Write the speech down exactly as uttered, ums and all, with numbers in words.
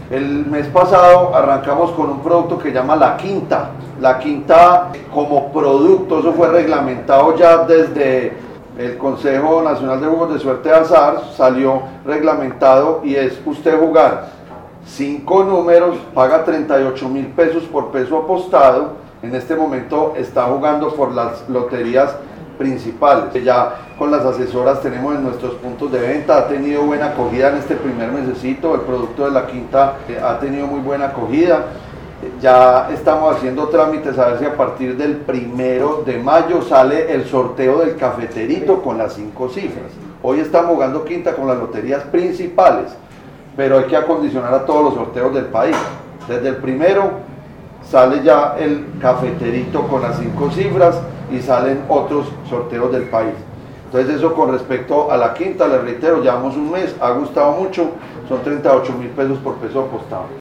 El mes pasado arrancamos con un producto que llama La Quinta. La Quinta como producto, eso fue reglamentado ya desde el Consejo Nacional de Juegos de Suerte de Azar, salió reglamentado y es usted jugar cinco números, paga treinta y ocho mil pesos por peso apostado. En este momento está jugando por las loterías principales. Ya con las asesoras tenemos en nuestros puntos de venta, ha tenido buena acogida en este primer mesecito, el producto de La Quinta eh, ha tenido muy buena acogida. Ya estamos haciendo trámites a ver si a partir del primero de mayo sale el sorteo del cafeterito con las cinco cifras. Hoy estamos jugando Quinta con las loterías principales, pero hay que acondicionar a todos los sorteos del país. Desde el primero sale ya el cafeterito con las cinco cifras y salen otros sorteos del país. Entonces eso con respecto a La Quinta, les reitero, llevamos un mes, ha gustado mucho, son treinta y ocho mil pesos por peso apostado.